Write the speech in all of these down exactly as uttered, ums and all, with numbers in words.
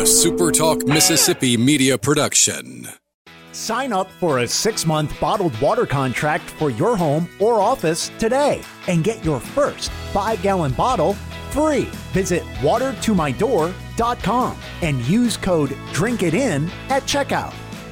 SuperTalk Mississippi media production. Sign up for a six-month bottled water contract for your home or office today and get your first five-gallon bottle free. Visit water to my door dot com and use code DRINKITIN at checkout.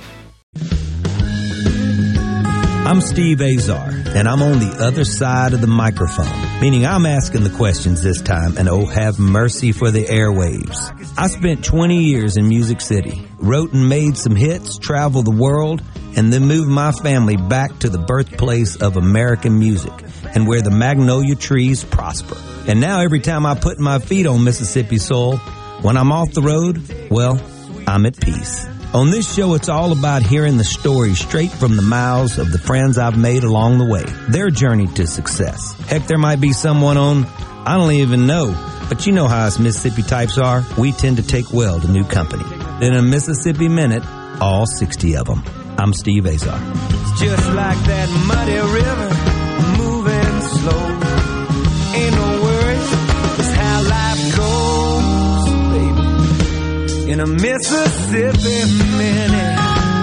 I'm Steve Azar, and I'm on the other side of the microphone, meaning I'm asking the questions this time, and oh, have mercy for the airwaves. I spent twenty years in Music City, wrote and made some hits, traveled the world, and then moved my family back to the birthplace of American music and where the magnolia trees prosper. And now every time I put my feet on Mississippi soil, when I'm off the road, well, I'm at peace. On this show, it's all about hearing the stories straight from the mouths of the friends I've made along the way, their journey to success. Heck, there might be someone on, I don't even know, but you know how us Mississippi types are. We tend to take well to new company. In a Mississippi Minute, all sixty of them. I'm Steve Azar. It's just like that muddy river, moving slow. Ain't no worries, it's how life goes, baby. In a Mississippi Minute.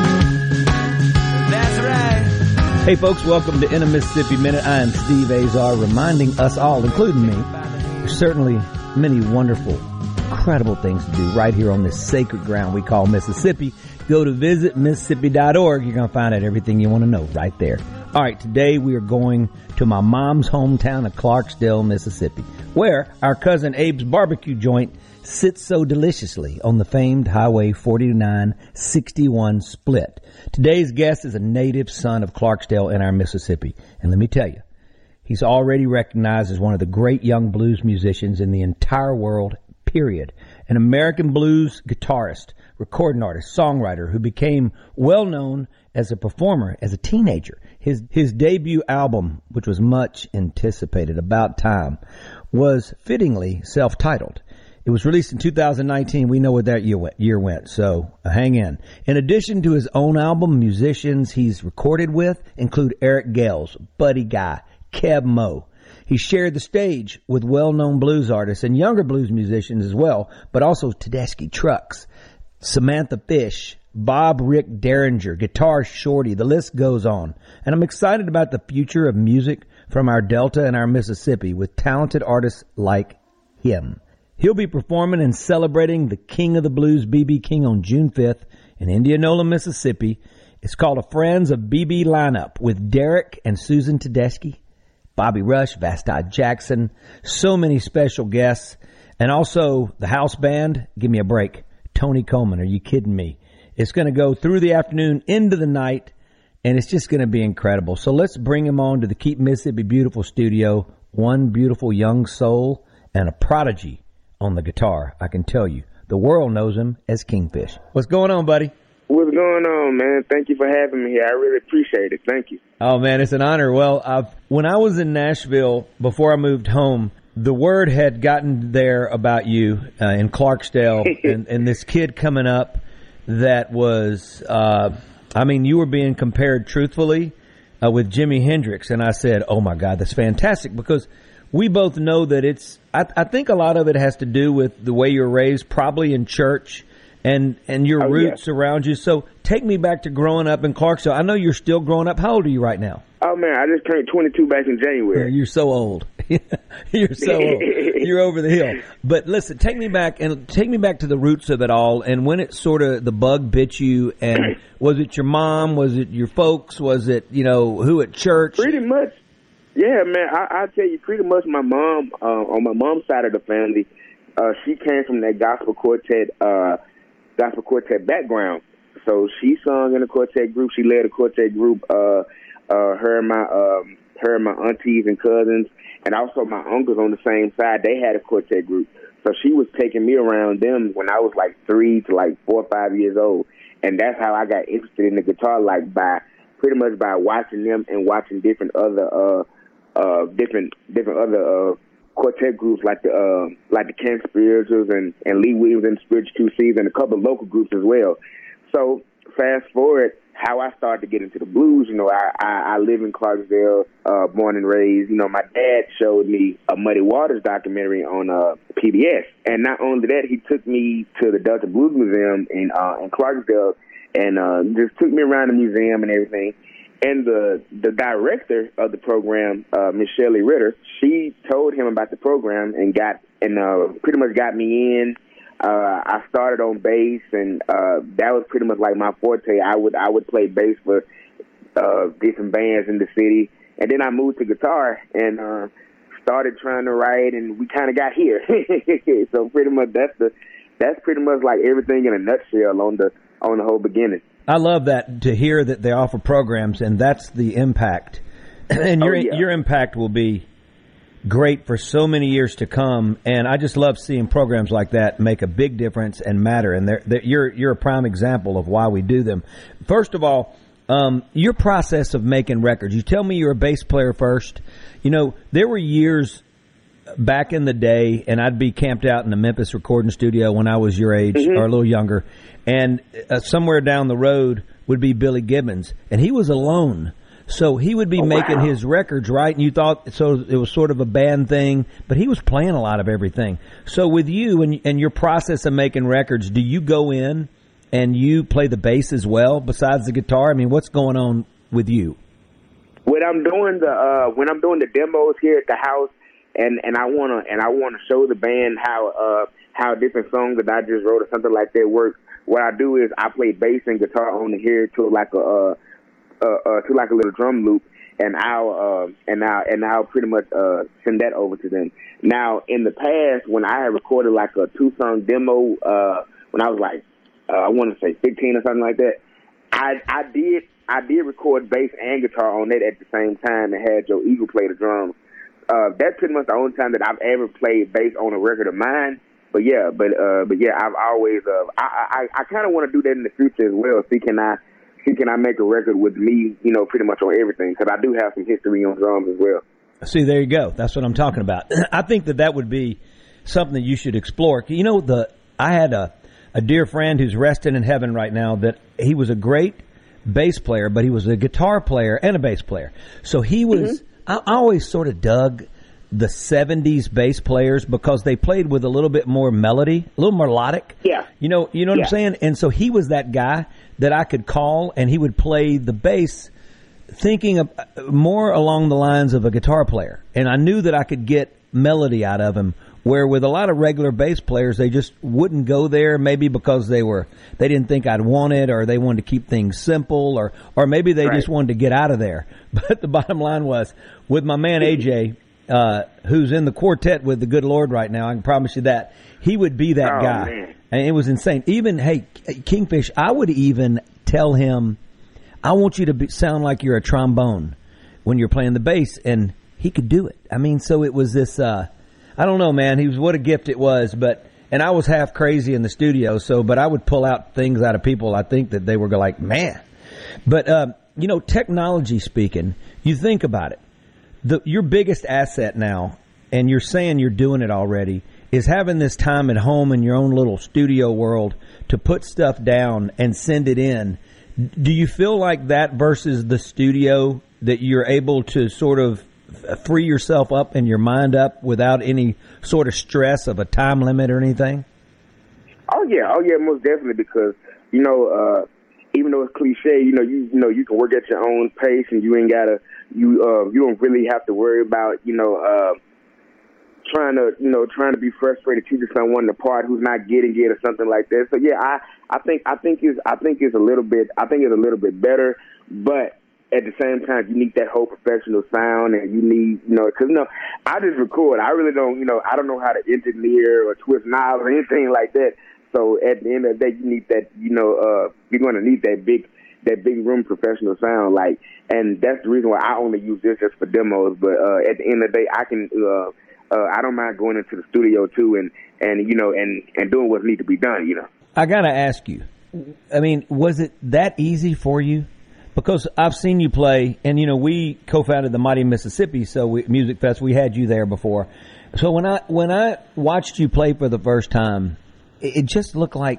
That's right. Hey folks, welcome to In a Mississippi Minute. I am Steve Azar, reminding us all, including me, there's certainly many wonderful, incredible things to do right here on this sacred ground we call Mississippi. Go to visit Mississippi dot org. You're going to find out everything you want to know right there. All right, today we are going to my mom's hometown of Clarksdale, Mississippi, where our cousin Abe's barbecue joint sits so deliciously on the famed Highway forty-nine sixty-one split. Today's guest is a native son of Clarksdale in our Mississippi. And let me tell you, he's already recognized as one of the great young blues musicians in the entire world, period. An American blues guitarist, recording artist, songwriter who became well known as a performer as a teenager. His his debut album, which was much anticipated, About Time, was fittingly self-titled. It was released in two thousand nineteen. We know where that year went, so uh, hang in. In addition to his own album, musicians he's recorded with include Eric Gales, Buddy Guy, Keb Mo. He shared the stage with well-known blues artists and younger blues musicians as well, but also Tedeschi Trucks, Samantha Fish, Bob Rick Derringer, Guitar Shorty, the list goes on. And I'm excited about the future of music from our Delta and our Mississippi with talented artists like him. He'll be performing and celebrating the King of the Blues, B B King, on June fifth in Indianola, Mississippi. It's called a Friends of B B lineup with Derek and Susan Tedeschi, Bobby Rush, Vastad Jackson, so many special guests, and also the house band. Give me a break. Tony Coleman, are you kidding me? It's going to go through the afternoon into the night, and it's just going to be incredible. So let's bring him on to the Keep Mississippi Beautiful studio. One beautiful young soul and a prodigy on the guitar. I can tell you, the world knows him as Kingfish. What's going on, buddy? What's going on, man? Thank you for having me here. I really appreciate it. Thank you. Oh, man, it's an honor. Well, I've, when I was in Nashville, before I moved home, the word had gotten there about you uh, in Clarksdale and, and this kid coming up that was, uh, I mean, you were being compared truthfully uh, with Jimi Hendrix. And I said, oh, my God, that's fantastic, because we both know that it's, I, I think a lot of it has to do with the way you're raised, probably in church, and, and your oh, roots yeah. around you. So take me back to growing up in Clarksdale. I know you're still growing up. How old are you right now? Oh, man, I just turned twenty-two back in January. You're so old. You're so old. You're over the hill. But listen, take me back and take me back to the roots of it all, and when it sort of, the bug bit you, and was it your mom? Was it your folks? Was it, you know, who at church? Pretty much. Yeah, man, I, I tell you, pretty much my mom, uh, on my mom's side of the family, uh, she came from that gospel quartet, uh, gospel quartet background. So she sung in a quartet group. She led a quartet group. Uh, uh, her and my, um, her and my aunties and cousins, and also my uncles on the same side, they had a quartet group. So she was taking me around them when I was like three to like four or five years old, and that's how I got interested in the guitar, like by pretty much by watching them and watching different other. Uh, Uh, different, different other uh, quartet groups like the uh, like the Camp Spirituals and, and Lee Williams and the Spiritual Two C's and a couple of local groups as well. So fast forward, how I started to get into the blues. You know, I, I, I live in Clarksville, uh, born and raised. You know, my dad showed me a Muddy Waters documentary on uh, P B S. And not only that, he took me to the Delta Blues Museum in, uh, in Clarksville and uh, just took me around the museum and everything. And the the director of the program, uh, Miss Shelley Ritter, she told him about the program and got and uh, pretty much got me in. Uh, I started on bass, and uh, that was pretty much like my forte. I would I would play bass for uh, different bands in the city, and then I moved to guitar and uh, started trying to write, and we kind of got here. So pretty much that's the that's pretty much like everything in a nutshell on the on the whole beginning. I love that, to hear that they offer programs, and that's the impact. And your oh, yeah. your impact will be great for so many years to come. And I just love seeing programs like that make a big difference and matter. And they're, they're, you're you're a prime example of why we do them. First of all, um, your process of making records. You tell me you're a bass player first. You know, there were years back in the day, and I'd be camped out in the Memphis recording studio when I was your age, mm-hmm. or a little younger, and uh, somewhere down the road would be Billy Gibbons, and he was alone. So he would be oh, making wow. his records, right? And you thought, so it was sort of a band thing, but he was playing a lot of everything. So with you and, and your process of making records, do you go in and you play the bass as well besides the guitar? I mean, what's going on with you? When I'm doing the uh, when I'm doing the demos here at the house, and, and I wanna and I wanna show the band how uh, how different songs that I just wrote or something like that work. What I do is I play bass and guitar on here to like a uh, uh, uh, to like a little drum loop, and I'll uh, and I'll and I'll pretty much uh, send that over to them. Now, in the past, when I had recorded like a two song demo, uh, when I was like uh, I want to say fifteen or something like that, I I did. I did record bass and guitar on it at the same time and had Joe Eagle play the drums. Uh, that's pretty much the only time that I've ever played bass on a record of mine. But yeah, but uh, but yeah, I've always uh, I I, I kind of want to do that in the future as well. See, can I see can I make a record with me, you know, pretty much on everything, because I do have some history on drums as well. See, there you go. That's what I'm talking about. I think that that would be something that you should explore. You know, the I had a a dear friend who's resting in heaven right now. That he was a great bass player, but he was a guitar player and a bass player. So he was, mm-hmm. I, I always sort of dug the seventies bass players because they played with a little bit more melody, a little more melodic. Yeah. You know, you know what yeah. I'm saying? And so he was that guy that I could call, and he would play the bass thinking of more along the lines of a guitar player. And I knew that I could get melody out of him, where with a lot of regular bass players, they just wouldn't go there, maybe because they were they didn't think I'd want it, or they wanted to keep things simple, or or maybe they right. just wanted to get out of there. But the bottom line was, with my man A J, uh, who's in the quartet with the good Lord right now, I can promise you that, he would be that oh, guy. Man. And it was insane. Even, hey, Kingfish, I would even tell him, I want you to be, sound like you're a trombone when you're playing the bass, and he could do it. I mean, so it was this... Uh, I don't know, man. He was what a gift it was, but and I was half crazy in the studio. So, but I would pull out things out of people. I think that they were like, man. But um, you know, technology speaking, you think about it. The your biggest asset now, and you're saying you're doing it already, is having this time at home in your own little studio world to put stuff down and send it in. Do you feel like that versus the studio, that you're able to sort of free yourself up and your mind up without any sort of stress of a time limit or anything? Oh yeah, oh yeah, most definitely, because you know, uh, even though it's cliche, you know, you you know, you can work at your own pace, and you ain't gotta, you uh, you don't really have to worry about, you know, uh, trying to, you know, trying to be frustrated teaching someone the part who's not getting it or something like that. So yeah, I I think I think it's I think it's a little bit I think it's a little bit better, but at the same time, you need that whole professional sound, and you need, you know, because, you know, I just record. I really don't, you know, I don't know how to engineer or twist knobs or anything like that. So at the end of the day, you need that, you know, uh, you're going to need that big, that big room professional sound. Like, and that's the reason why I only use this just for demos. But uh, at the end of the day, I can, uh, uh, I don't mind going into the studio too, and, and you know, and, and doing what needs to be done, you know. I got to ask you, I mean, was it that easy for you? Because I've seen you play, and, you know, we co-founded the Mighty Mississippi so we, Music Fest. We had you there before. So when I when I watched you play for the first time, it, it just looked like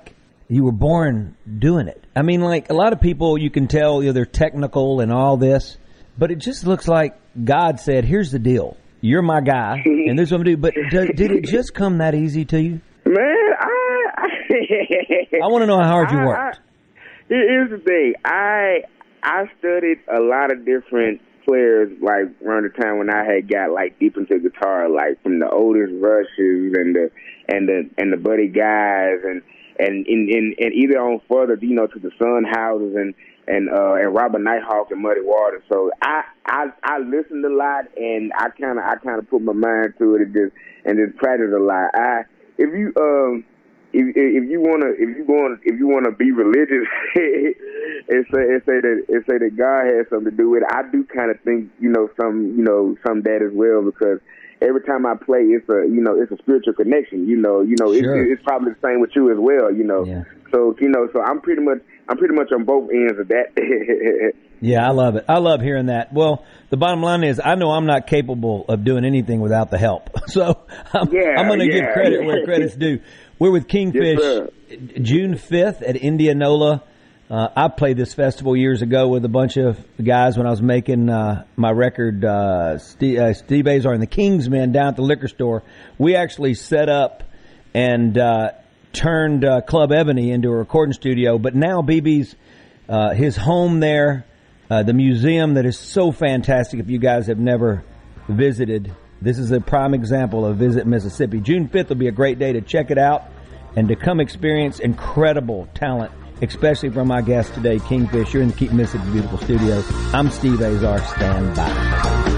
you were born doing it. I mean, like a lot of people, you can tell, you know, they're technical and all this, but it just looks like God said, here's the deal. You're my guy, and this is what I'm going to do. But did, did it just come that easy to you? Man, I... I, I want to know how hard you I, worked. I, here's the thing. I I studied a lot of different players, like, around the time when I had got, like, deep into guitar, like, from the Otis Rushes and the and the, and the Buddy Guys, and and, and, and, and either on further, you know, to the Sun Houses and and uh, and Robert Nighthawk and Muddy Waters. So I, I I listened a lot, and I kind of I kind of put my mind to it and just and just practiced a lot. I if you um if if you wanna if you going if you wanna be religious and say and say that and say that God has something to do with it, I do kind of think you know some you know some that as well, because every time I play, it's a you know it's a spiritual connection. You know, you know, sure. it's, it's probably the same with you as well. You know, yeah. so you know, so I'm pretty much I'm pretty much on both ends of that. Yeah, I love it. I love hearing that. Well, the bottom line is, I know I'm not capable of doing anything without the help. So I'm, yeah, I'm going to yeah. give credit where credit's due. We're with Kingfish yes, June fifth at Indianola. Uh, I played this festival years ago with a bunch of guys when I was making uh, my record, uh, Steve, uh, Steve Azar and the Kingsmen, down at the liquor store. We actually set up and uh, turned uh, Club Ebony into a recording studio. But now B B's, uh, his home there, uh, the museum that is so fantastic. If you guys have never visited, this is a prime example of Visit Mississippi. June fifth will be a great day to check it out and to come experience incredible talent, especially from my guest today, Kingfish. You're in the Keep Mississippi Beautiful studio. I'm Steve Azar. Stand by.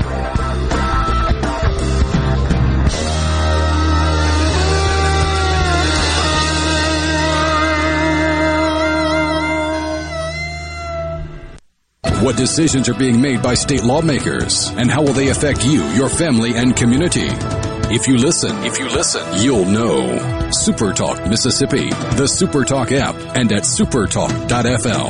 What decisions are being made by state lawmakers, and how will they affect you, your family, and community? If you listen, if you listen, you'll know. Super Talk Mississippi, the Super Talk app, and at supertalk dot f l.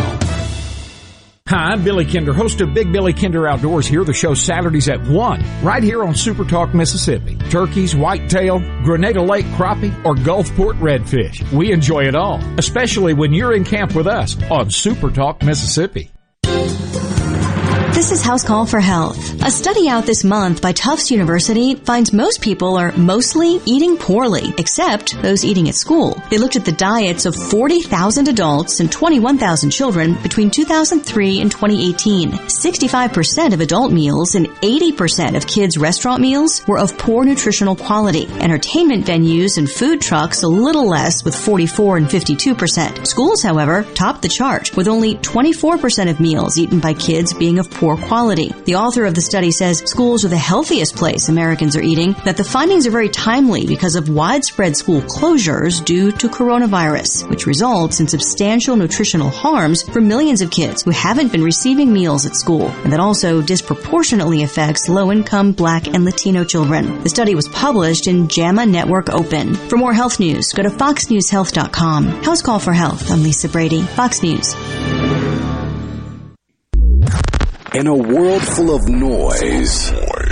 Hi, I'm Billy Kinder, host of Big Billy Kinder Outdoors. Here, the show Saturdays at one, right here on Super Talk Mississippi. Turkeys, whitetail, Grenada Lake crappie, or Gulfport redfish. We enjoy it all, especially when you're in camp with us on Super Talk Mississippi. This is House Call for Health. A study out this month by Tufts University finds most people are mostly eating poorly, except those eating at school. They looked at the diets of forty thousand adults and twenty-one thousand children between two thousand three and twenty eighteen. sixty-five percent of adult meals and eighty percent of kids' restaurant meals were of poor nutritional quality. Entertainment venues and food trucks a little less, with forty-four and fifty-two percent. Schools, however, topped the chart, with only twenty-four percent of meals eaten by kids being of poor quality. The author of the study says schools are the healthiest place Americans are eating, that the findings are very timely because of widespread school closures due to coronavirus, which results in substantial nutritional harms for millions of kids who haven't been receiving meals at school, and that also disproportionately affects low-income Black and Latino children. The study was published in JAMA Network Open. For more health news, go to fox news health dot com. House Call for Health. I'm Lisa Brady, Fox News. In a world full of noise,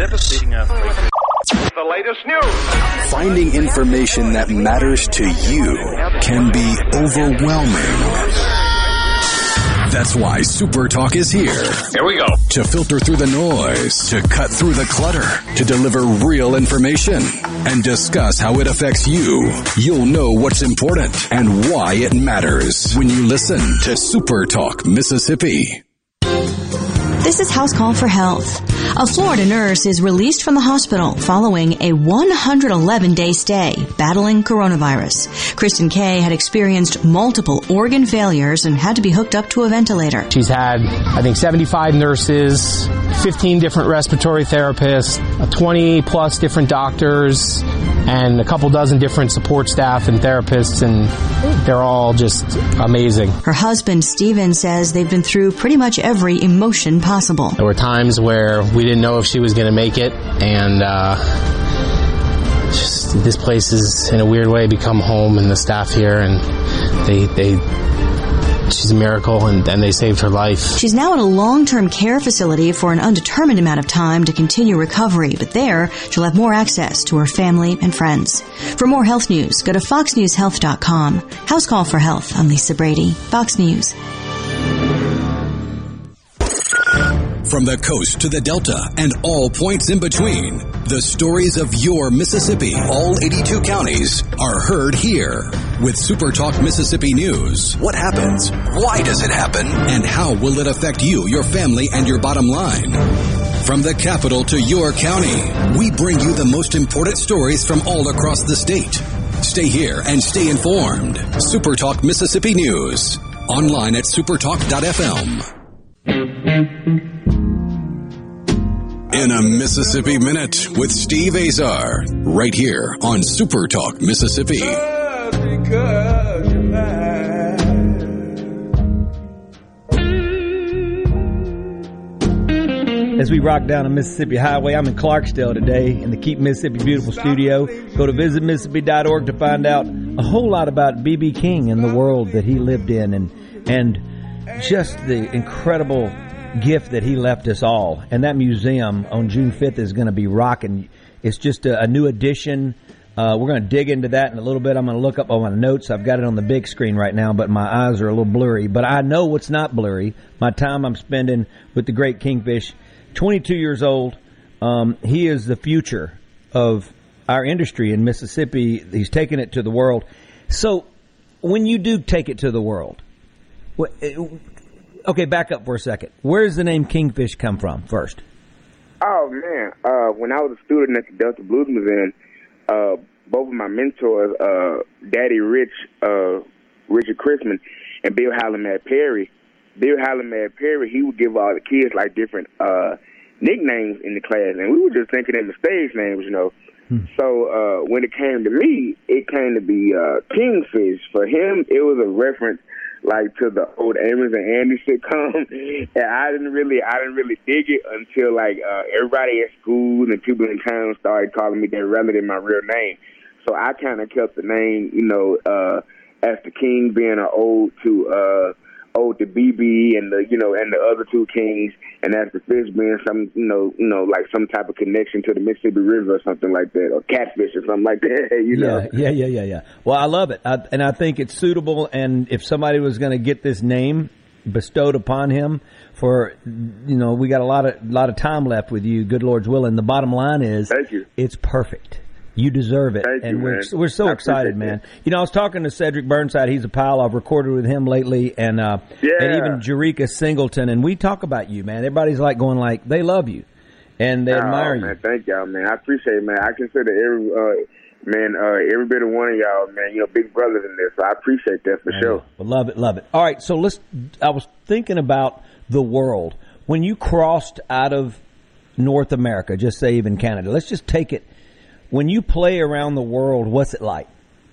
the latest news. Finding information that matters to you can be overwhelming. That's why Super Talk is here. Here we go. To filter through the noise, to cut through the clutter, to deliver real information, and discuss how it affects you. You'll know what's important and why it matters when you listen to Super Talk Mississippi. This is House Call for Health. A Florida nurse is released from the hospital following a one hundred eleven day stay battling coronavirus. Kristen Kay had experienced multiple organ failures and had to be hooked up to a ventilator. She's had, I think, seventy-five nurses, fifteen different respiratory therapists, twenty plus different doctors, and a couple dozen different support staff and therapists, and they're all just amazing. Her husband, Steven, says they've been through pretty much every emotion possible. There were times where we didn't know if she was going to make it, and uh, just, this place has, in a weird way, become home, and the staff here, and they they she's a miracle, and, and they saved her life. She's now in a long-term care facility for an undetermined amount of time to continue recovery, but there she'll have more access to her family and friends. For more health news, go to fox news health dot com. House Call for Health. I'm Lisa Brady, Fox News. From the coast to the Delta and all points in between, the stories of your Mississippi, all eighty-two counties, are heard here. With Super Talk Mississippi News, what happens? Why does it happen? And how will it affect you, your family, and your bottom line? From the capital to your county, we bring you the most important stories from all across the state. Stay here and stay informed. Super Talk Mississippi News. Online at supertalk dot f m. In a Mississippi Minute with Steve Azar, right here on Super Talk Mississippi. As we rock down the Mississippi Highway, I'm in Clarksdale today in the Keep Mississippi Beautiful studio. Go to visit mississippi dot org to find out a whole lot about B B. King and the world that he lived in, and and just the incredible gift that he left us all. And that museum on June fifth is going to be rocking. It's just a, a new addition. Uh, we're going to dig into that in a little bit. I'm going to look up on my notes. I've got it on the big screen right now, but my eyes are a little blurry. But I know what's not blurry. My time I'm spending with the great Kingfish. twenty-two years old. Um, he is the future of our industry in Mississippi. He's taking it to the world. So when you do take it to the world, what, okay, back up for a second. Where does the name Kingfish come from first? Oh, man. Uh, when I was a student at the Delta Blues Museum, uh, both of my mentors, uh, Daddy Rich, uh, Richard Chrisman, and Bill Hallamad Perry, Bill Hallamad Perry, he would give all the kids, like, different uh, nicknames in the class, and we were just thinking in the stage names, you know. Hmm. So uh, when it came to me, it came to be uh, Kingfish. For him, it was a reference like to the old Amos and Andy sitcom, and I didn't really, I didn't really dig it until like uh, everybody at school and people in town started calling me that rather than my real name. So I kind of kept the name, you know, uh, as the King being an ode to uh, ode to B B and the, you know, and the other two kings, and as the fish being some, you know, you know, like some type of connection to the Mississippi River or something like that, or catfish or something like that, you know. Yeah, yeah, yeah, yeah, yeah. Well, I love it, I, and I think it's suitable. And if somebody was going to get this name bestowed upon him, for, you know, we got a lot of lot of time left with you, good Lord's willing. The bottom line is, thank you. It's perfect. You deserve it. Thank and you, we're man. we're so I excited, man. That. You know, I was talking to Cedric Burnside. He's a pal. I've recorded with him lately, and uh, yeah. and even Jerika Singleton. And we talk about you, man. Everybody's like going like they love you and they oh, admire man, you. Thank y'all, man. I appreciate it, man. I consider every uh, man, uh, every bit of one of y'all, man. You know, big brothers in this. So I appreciate that for man, sure. Well, love it, love it. All right, so let's. I was thinking about the world when you crossed out of North America. Just say even Canada. Let's just take it. When you play around the world, what's it like?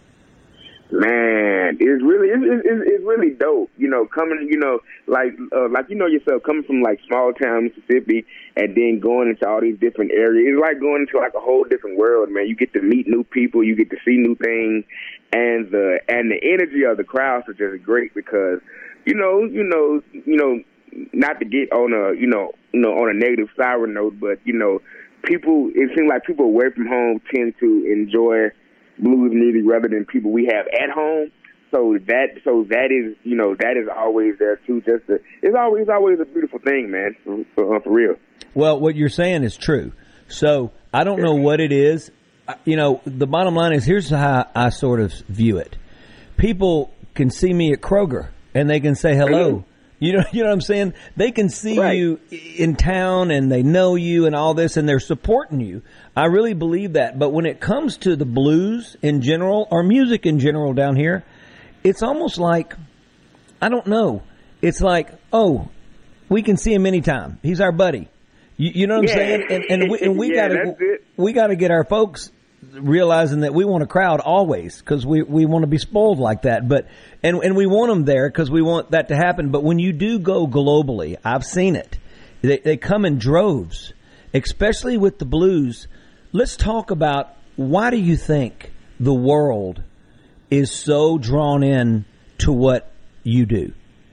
Man, it's really it's, it's, it's really dope. You know, coming, you know, like uh, like you know yourself, coming from like small town Mississippi, and then going into all these different areas. It's like going into like a whole different world, man. You get to meet new people, you get to see new things, and the and the energy of the crowds are just great because, you know, you know, you know, not to get on a you know, you know, on a negative sour note, but you know. People, it seems like people away from home tend to enjoy blues music rather than people we have at home. So that, so that is, you know, that is always there too. Just to, it's always, always a beautiful thing, man, for, for, for real. Well, what you're saying is true. So I don't know what it is. You know, the bottom line is here's how I sort of view it. People can see me at Kroger and they can say hello. Mm-hmm. You know, you know what I'm saying? They can see right. you in town and they know you and all this and they're supporting you. I really believe that. But when it comes to the blues in general or music in general down here, it's almost like, I don't know. It's like, oh, we can see him anytime. He's our buddy. You, you know what yeah. I'm saying? And, and we, and we yeah, gotta, we gotta get our folks realizing that we want a crowd always because we, we want to be spoiled like that. But and and we want them there because we want that to happen. But when you do go globally, I've seen it. They, they come in droves, especially with the blues. Let's talk about why do you think the world is so drawn in to what you do?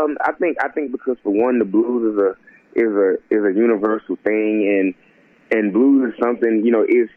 Um, I think I think because for one, the blues is a is a is a universal thing, and and blues is something, you know, is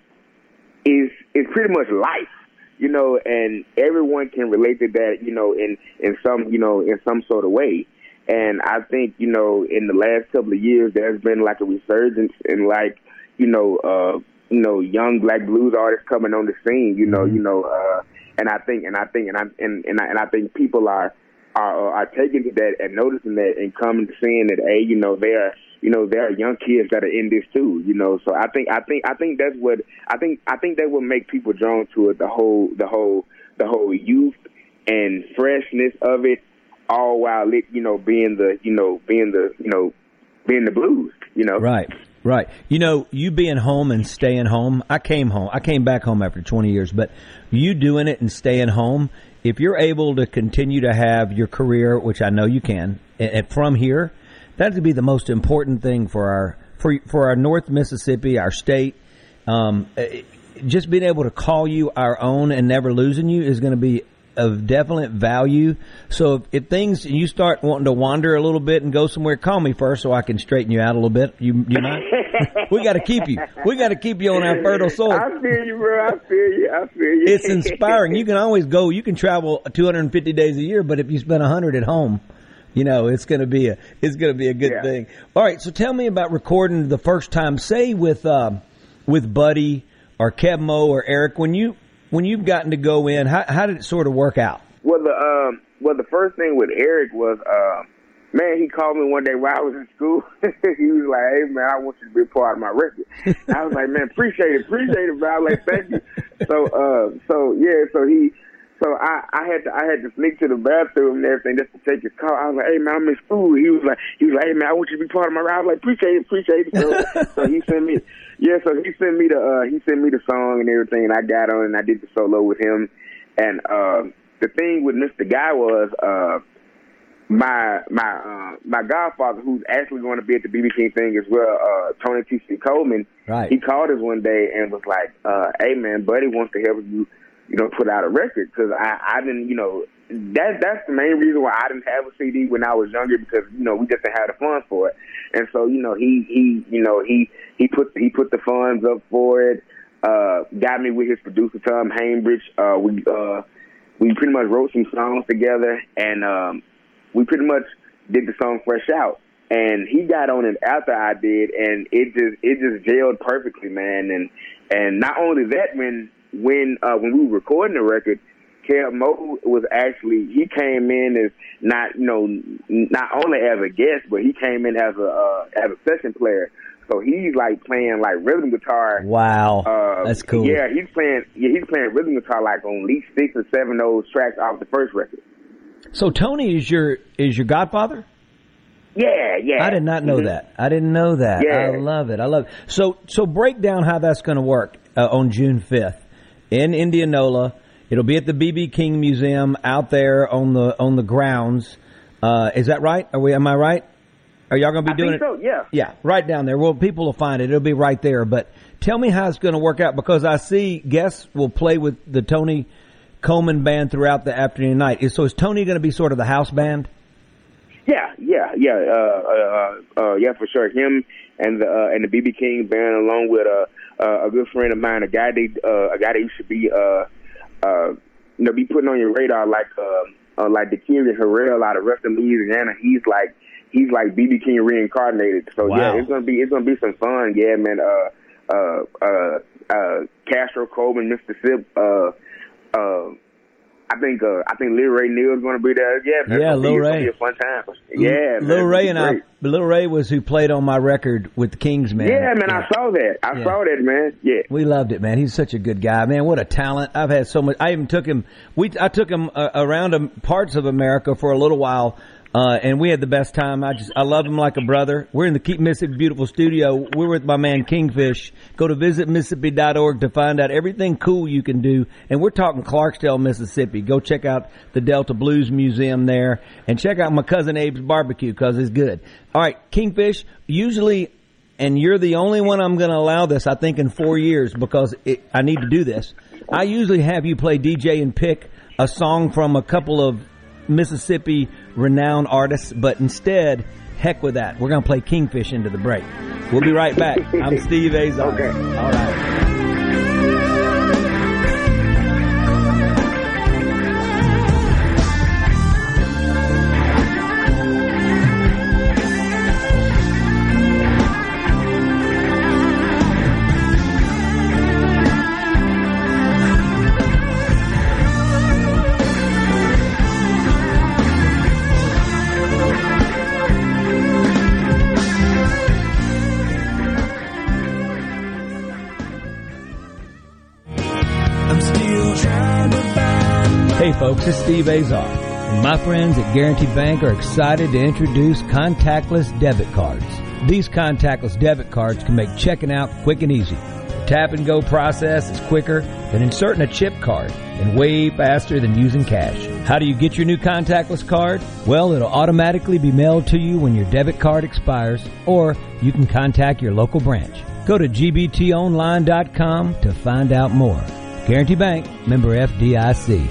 is is pretty much life, you know, and everyone can relate to that, you know, in in some you know in some sort of way. And I think, you know, in the last couple of years, there's been like a resurgence in like, you know, uh, you know, young black blues artists coming on the scene, you know, mm-hmm. you know, uh, and I think, and I think, and I, and, and I, and I think people are, are, are taking to that and noticing that and coming to seeing that, hey, you know, there are, you know, there are young kids that are in this too, you know. So I think, I think, I think that's what, I think, I think that will make people drawn to it, the whole, the whole, the whole youth and freshness of it. All while it, you know, being the, you know, being the, you know, being the blues, you know. Right, right. You know, you being home and staying home. I came home. I came back home after twenty years, but you doing it and staying home. If you're able to continue to have your career, which I know you can, and from here, that would be the most important thing for our for for our North Mississippi, our state. Um, just being able to call you our own and never losing you is going to be of definite value. So if, if things, you start wanting to wander a little bit and go somewhere, call me first so I can straighten you out a little bit. You, you mind? We got to keep you. We got to keep you on our fertile soil. I feel you, bro. I feel you. I feel you. It's inspiring. You can always go. You can travel two hundred fifty days a year, but if you spend one hundred at home, you know, it's going to be a, it's going to be a good yeah. thing. All right. So tell me about recording the first time, say with, uh, with Buddy or Kev Mo or Eric, when you, When you've gotten to go in, how, how did it sort of work out? Well, the um, well, the first thing with Eric was, uh, man, he called me one day while I was in school. He was like, "Hey, man, I want you to be a part of my record." I was like, "Man, appreciate it, appreciate it, bro." I was like, "Thank you." So, uh, so yeah, so he, so I, I had to, I had to sneak to the bathroom and everything just to take his call. I was like, "Hey, man, I'm in school." He was like, he was like, "Hey, man, I want you to be part of my record." I was like, "Appreciate it, appreciate it." So, so he sent me. Yeah, so he sent me the uh, he sent me the song and everything, and I got on and I did the solo with him. And uh, the thing with Mister Guy was uh, my my uh, my godfather, who's actually going to be at the B B King thing as well, uh, Tony T C Coleman. Right. He called us one day and was like, uh, "Hey man, Buddy wants to help you, you know, put out a record because I I didn't, you know." That that's the main reason why I didn't have a C D when I was younger, because you know we just didn't have the funds for it. And so you know he he you know he he put he put the funds up for it. Uh, got me with his producer Tom Hambridge. Uh, we uh, we pretty much wrote some songs together, and um, we pretty much did the song Fresh Out. And he got on it after I did, and it just it just gelled perfectly, man. And and not only that, when when uh, when we were recording the record, Kev Mo was actually, he came in as not, you know, not only as a guest, but he came in as a uh, as a session player. So he's like playing like rhythm guitar. Wow, uh, that's cool. Yeah, he's playing. Yeah, he's playing rhythm guitar like on at least six or seven of those tracks off the first record. So Tony is your is your godfather? Yeah, yeah. I did not know mm-hmm. that. I didn't know that. Yeah. I love it. I love it. So so break down how that's going to work uh, on June fifth in Indianola. It'll be at the B B King Museum out there on the on the grounds. Uh, is that right? Are we? Am I right? Are y'all going to be I doing think it? So, yeah. Yeah, right down there. Well, people will find it. It'll be right there. But tell me how it's going to work out, because I see guests will play with the Tony Coleman band throughout the afternoon and night. Is, so is Tony going to be sort of the house band? Yeah, yeah, yeah, uh, uh, uh, yeah, for sure. Him and the uh, and the B B King band, along with uh, uh, a good friend of mine, a guy they uh, a guy that used to be uh, uh, you know, be putting on your radar like uh, uh, like the Kiri Harrell out of Ruston, Louisiana. He's like he's like B B King reincarnated. So wow. yeah, it's gonna be it's gonna be some fun. Yeah, man. Uh, uh, uh, uh, Castro Coleman, Mister Sip. Uh, uh, I think uh, I think Lil Ray Neal is going to be there. Yeah, man. Yeah, Lil Ray. It's going to be a fun time. Yeah, Lil man, Ray and great. I. Lil Ray was who played on my record with the Kings, man. Yeah, man, yeah. I saw that. I yeah. saw that, man. Yeah, we loved it, man. He's such a good guy, man. What a talent! I've had so much. I even took him. We I took him uh, around um, parts of America for a little while. Uh, and we had the best time. I just, I love him like a brother. We're in the Keep Mississippi Beautiful studio. We're with my man Kingfish. Go to visit Mississippi dot org to find out everything cool you can do. And we're talking Clarksdale, Mississippi. Go check out the Delta Blues Museum there, and check out my cousin Abe's barbecue, cause it's good. All right, Kingfish, usually, and you're the only one I'm going to allow this, I think, in four years because it, I need to do this. I usually have you play D J and pick a song from a couple of Mississippi renowned artists, but instead, heck with that. We're going to play Kingfish into the break. We'll be right back. I'm Steve Azar. Okay. All right. Hey folks, it's Steve Azar, and my friends at Guaranty Bank are excited to introduce contactless debit cards. These contactless debit cards can make checking out quick and easy. The tap and go process is quicker than inserting a chip card and way faster than using cash. How do you get your new contactless card? Well, it'll automatically be mailed to you when your debit card expires, or you can contact your local branch. Go to G B T online dot com to find out more. Guaranty Bank, member F D I C.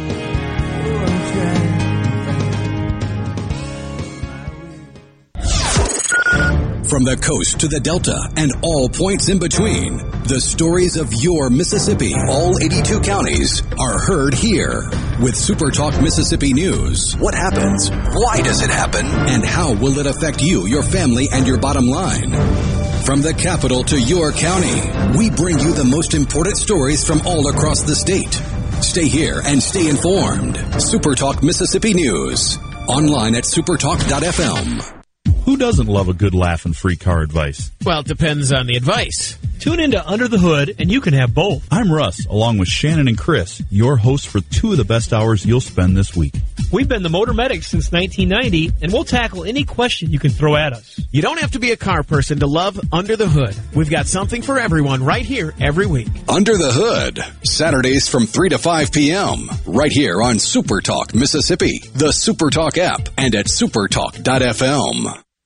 From the coast to the Delta and all points in between, the stories of your Mississippi, all eighty-two counties, are heard here. With Super Talk Mississippi News. What happens? Why does it happen? And how will it affect you, your family, and your bottom line? From the capital to your county, we bring you the most important stories from all across the state. Stay here and stay informed. Super Talk Mississippi News. Online at supertalk dot f m. Who doesn't love a good laugh and free car advice? Well, it depends on the advice. Tune into Under the Hood, and you can have both. I'm Russ, along with Shannon and Chris, your hosts for two of the best hours you'll spend this week. We've been the Motor Medics since nineteen ninety, and we'll tackle any question you can throw at us. You don't have to be a car person to love Under the Hood. We've got something for everyone right here every week. Under the Hood, Saturdays from three to five p.m., right here on Super Talk Mississippi, the Super Talk app, and at supertalk dot f m.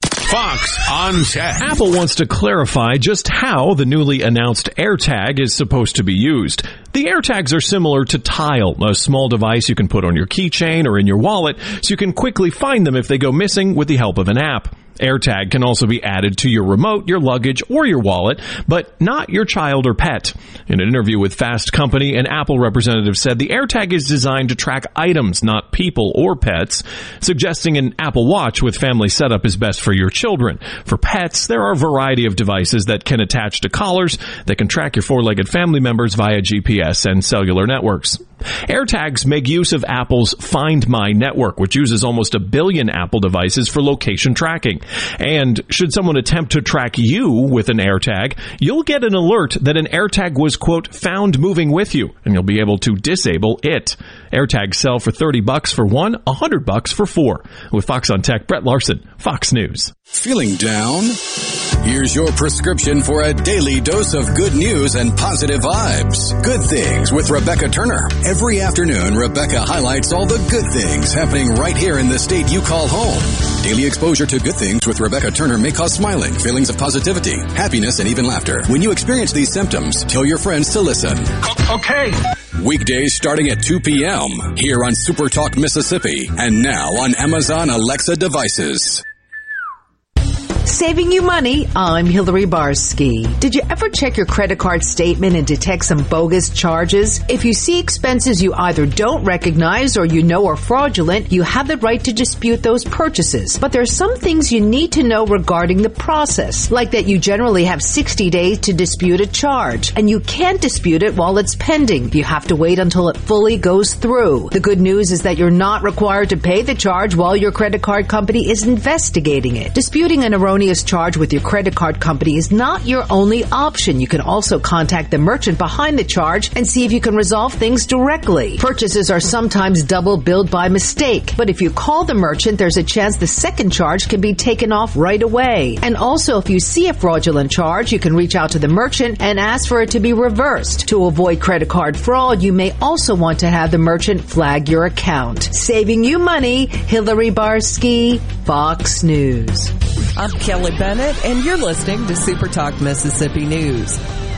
Fox on Tech. Apple wants to clarify just how the newly announced AirTag is supposed to be used. The AirTags are similar to Tile, a small device you can put on your keychain or in your wallet so you can quickly find them if they go missing with the help of an app. AirTag can also be added to your remote, your luggage, or your wallet, but not your child or pet. In an interview with Fast Company, an Apple representative said the AirTag is designed to track items, not people or pets, suggesting an Apple Watch with family setup is best for your children. For pets, there are a variety of devices that can attach to collars that can track your four-legged family members via G P S and cellular networks. AirTags make use of Apple's Find My network, which uses almost a billion Apple devices for location tracking. And should someone attempt to track you with an AirTag, you'll get an alert that an AirTag was, quote, found moving with you, and you'll be able to disable it. AirTags sell for thirty bucks for one, one hundred bucks for four. With Fox on Tech, Brett Larson, Fox News. Feeling down? Here's your prescription for a daily dose of good news and positive vibes. Good Things with Rebecca Turner. Every afternoon, Rebecca highlights all the good things happening right here in the state you call home. Daily exposure to Good Things with Rebecca Turner may cause smiling, feelings of positivity, happiness, and even laughter. When you experience these symptoms, tell your friends to listen. Okay. Weekdays starting at two p.m. here on Super Talk Mississippi, and now on Amazon Alexa devices. Saving you money, I'm Hillary Barsky. Did you ever check your credit card statement and detect some bogus charges? If you see expenses you either don't recognize or you know are fraudulent, you have the right to dispute those purchases. But there are some things you need to know regarding the process, like that you generally have sixty days to dispute a charge, and you can't dispute it while it's pending. You have to wait until it fully goes through. The good news is that you're not required to pay the charge while your credit card company is investigating it. Disputing an erroneous charge with your credit card company is not your only option. You can also contact the merchant behind the charge and see if you can resolve things directly. Purchases are sometimes double billed by mistake, but if you call the merchant, there's a chance the second charge can be taken off right away. And also, if you see a fraudulent charge, you can reach out to the merchant and ask for it to be reversed. To avoid credit card fraud, you may also want to have the merchant flag your account. Saving you money, Hillary Barsky, Fox News. I'm Kelly Bennett, and you're listening to Super Talk Mississippi News.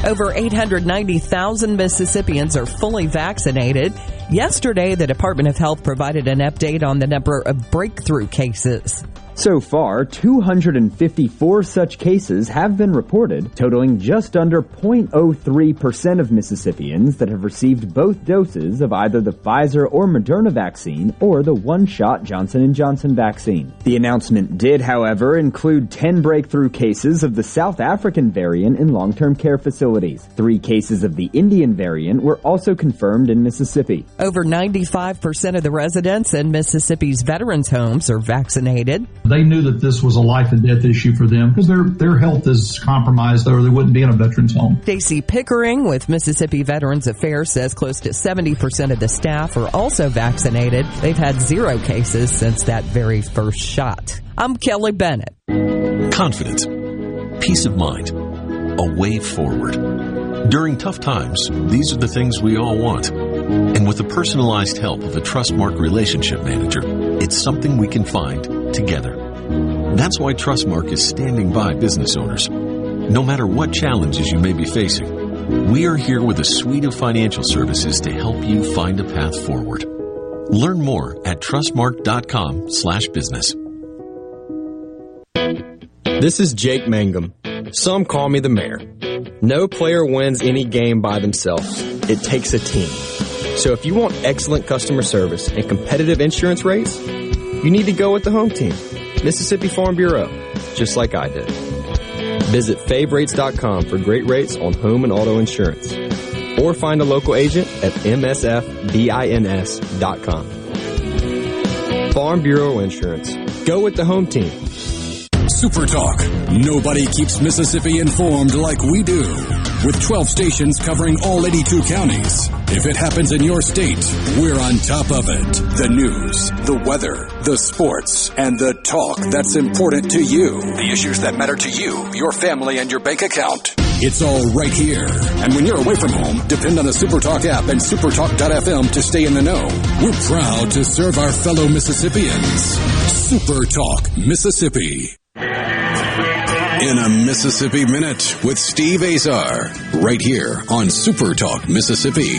Over eight hundred ninety thousand Mississippians are fully vaccinated. Yesterday, the Department of Health provided an update on the number of breakthrough cases. So far, two hundred fifty-four such cases have been reported, totaling just under zero point zero three percent of Mississippians that have received both doses of either the Pfizer or Moderna vaccine or the one-shot Johnson and Johnson vaccine. The announcement did, however, include ten breakthrough cases of the South African variant in long-term care facilities. Three cases of the Indian variant were also confirmed in Mississippi. Over ninety-five percent of the residents in Mississippi's veterans' homes are vaccinated. They knew that this was a life and death issue for them because their, their health is compromised or they wouldn't be in a veteran's home. Stacey Pickering with Mississippi Veterans Affairs says close to seventy percent of the staff are also vaccinated. They've had zero cases since that very first shot. I'm Kelly Bennett. Confidence, peace of mind, a way forward. During tough times, these are the things we all want. And with the personalized help of a Trustmark relationship manager, it's something we can find together. That's why Trustmark is standing by business owners. No matter what challenges you may be facing, we are here with a suite of financial services to help you find a path forward. Learn more at trustmark.com slash business. This is Jake Mangum. Some call me the mayor. No player wins any game by themselves. It takes a team. So if you want excellent customer service and competitive insurance rates, you need to go with the home team, Mississippi Farm Bureau, just like I did. Visit fave rates dot com for great rates on home and auto insurance. Or find a local agent at m s f bins dot com. Farm Bureau Insurance. Go with the home team. Super Talk. Nobody keeps Mississippi informed like we do. With twelve stations covering all eighty-two counties. If it happens in your state, we're on top of it. The news, the weather, the sports, and the talk that's important to you. The issues that matter to you, your family, and your bank account. It's all right here. And when you're away from home, depend on the SuperTalk app and supertalk dot f m to stay in the know. We're proud to serve our fellow Mississippians. SuperTalk Mississippi. In a Mississippi Minute with Steve Azar, right here on Super Talk Mississippi.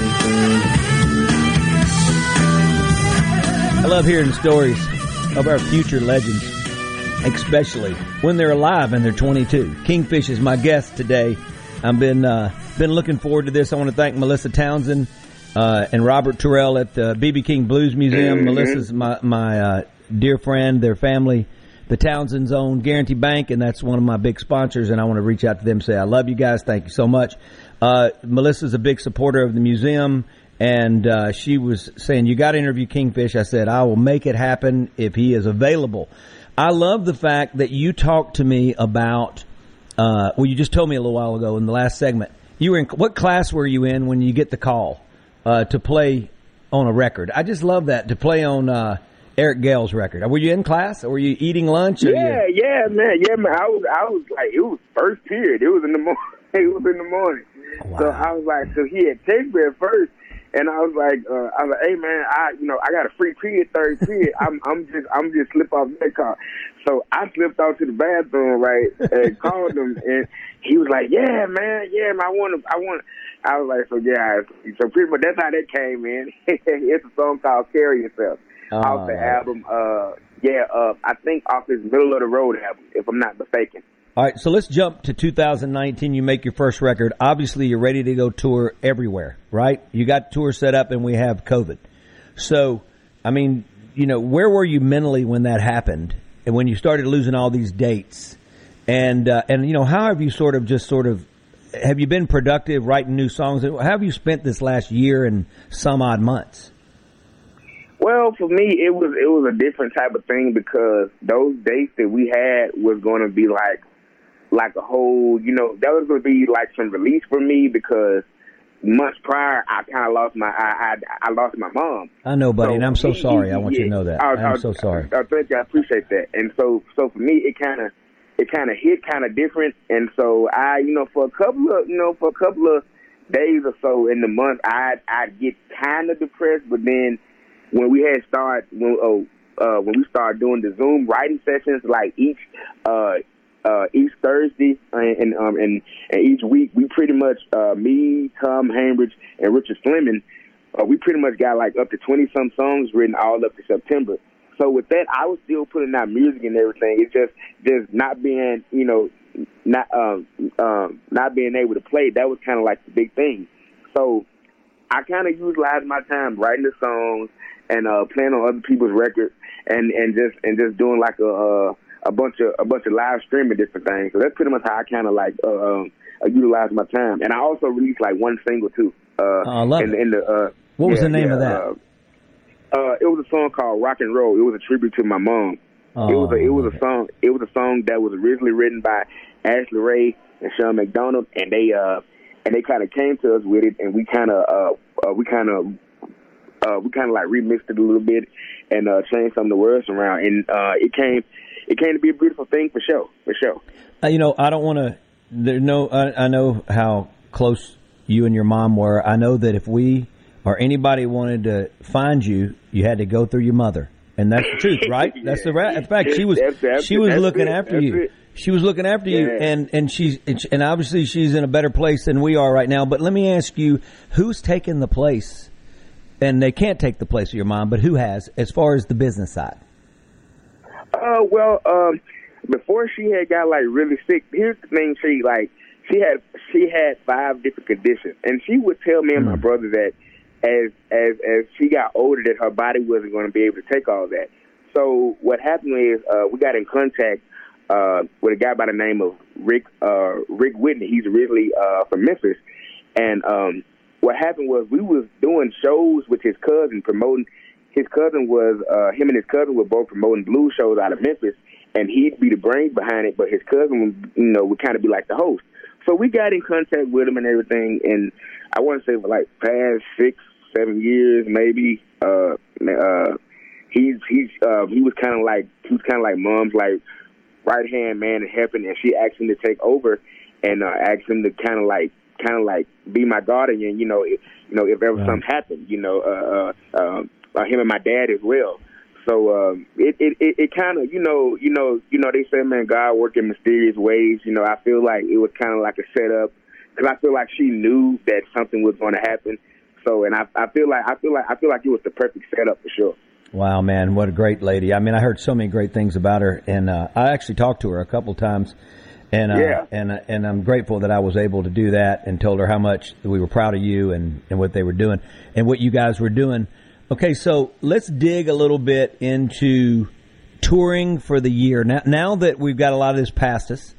I love hearing stories of our future legends, especially when they're alive and they're twenty-two. Kingfish is my guest today. I've been uh, been looking forward to this. I want to thank Melissa Townsend uh, and Robert Terrell at the B B. King Blues Museum. Mm-hmm. Melissa's my, my uh, dear friend, their family. The Townsend's own Guarantee Bank, and that's one of my big sponsors, and I want to reach out to them and say, I love you guys. Thank you so much. Uh, Melissa's a big supporter of the museum, and uh, she was saying, you got to interview Kingfish. I said, I will make it happen if he is available. I love the fact that you talked to me about, uh, well, you just told me a little while ago in the last segment, you were in, what class were you in when you get the call uh, to play on a record? I just love that, to play on uh Eric Gale's record. Were you in class, or were you eating lunch? Or yeah, you... yeah, man, yeah, man. I was, I was like, it was first period. It was in the morning. It was in the morning. Wow. So I was like, so he had texted me at first, and I was like, uh, I was like, hey man, I, you know, I got a free period, third period. I'm, I'm just, I'm just slip off that car. So I slipped out to the bathroom, right, and called him, and he was like, yeah, man, yeah, man, I want to, I want. I was like, so yeah, so pretty much that's how that came in. It's a song called "Carry Yourself." Uh, off the album, uh, yeah, uh, I think off his Middle of the Road album, if I'm not mistaken. All right, so let's jump to two thousand nineteen. You make your first record. Obviously, you're ready to go tour everywhere, right? You got tour set up, and we have COVID. So, I mean, you know, where were you mentally when that happened, and when you started losing all these dates? And, uh, and you know, how have you sort of just sort of, have you been productive writing new songs? How have you spent this last year and some odd months? Well, for me, it was it was a different type of thing because those dates that we had was going to be like like a whole, you know, that was going to be like some release for me because months prior I kind of lost my I, I I lost my mom. I know, buddy, so, and I'm so sorry. Yeah, I want yeah, you to know that. I, I'm I, so sorry. I, I, thank you. I appreciate that. And so so for me, it kind of it kind of hit kind of different. And so I, you know, for a couple of you know for a couple of days or so in the month, I I'd, I'd get kind of depressed, but then. When we had started, when, oh, uh, when we started doing the Zoom writing sessions, like each uh, uh, each Thursday and and, um, and and each week we pretty much uh, me, Tom Hambridge, and Richard Fleming, uh, we pretty much got like up to twenty some songs written all up to September. So with that, I was still putting out music and everything. It's just just not being, you know, not um, um, not being able to play. That was kind of like the big thing. So I kind of utilized my time writing the songs and uh, playing on other people's records, and, and just and just doing like a uh, a bunch of a bunch of live streaming different things. So that's pretty much how I kind of like uh, um, uh, utilized my time. And I also released like one single too. Uh, oh, I love in, it. In the, uh, what was yeah, the name yeah, of that? Uh, Uh, it was a song called Rock and Roll. It was a tribute to my mom. Oh, it was a, it was a song. It was a song that was originally written by Ashley Ray and Sean McDonald, and they uh and they kind of came to us with it, and we kind of uh, uh we kind of uh we kind of like remixed it a little bit and uh changed some of the words around, and uh it came it came to be a beautiful thing for sure, for sure. Uh, you know, I don't want to. There's no. I, I know how close you and your mom were. I know that if we or anybody wanted to find you, you had to go through your mother, and that's the truth, right? yeah. That's the right. In fact, she was that's, that's, she was that's looking it. after that's you. It. She was looking after you, yeah. and and she's and obviously she's in a better place than we are right now. But let me ask you, who's taken the place? And they can't take the place of your mom, but who has, as far as the business side? Uh, well, um, before she had got like really sick, here's the thing: she like she had she had five different conditions, and she would tell me and my brother that. As as as she got older, that her body wasn't going to be able to take all that. So what happened is uh, we got in contact uh, with a guy by the name of Rick uh, Rick Whitney. He's originally uh, from Memphis, and um, what happened was we was doing shows with his cousin promoting. His cousin was uh, him and his cousin were both promoting blues shows out of Memphis, and he'd be the brains behind it, but his cousin would, you know, would kind of be like the host. So we got in contact with him and everything, and I want to say for like past six. Seven years, maybe. Uh, uh, he's he's uh, he was kind of like he was kind of like mom's like right hand man in heaven, and she asked him to take over and uh, asked him to kind of like kind of like be my guardian. You know, if, you know if ever yeah. something happened, you know, uh, uh, uh, him and my dad as well. So um, it it it, it kind of you know you know you know they say, man, God work in mysterious ways. You know, I feel like it was kind of like a setup because I feel like she knew that something was going to happen. So, and I, I feel like I feel like I feel like it was the perfect setup for sure. Wow, man, what a great lady! I mean, I heard so many great things about her, and uh, I actually talked to her a couple times, and uh, yeah. and uh, and I'm grateful that I was able to do that, and told her how much we were proud of you and, and what they were doing and what you guys were doing. Okay, so let's dig a little bit into touring for the year. Now, now that we've got a lot of this past us.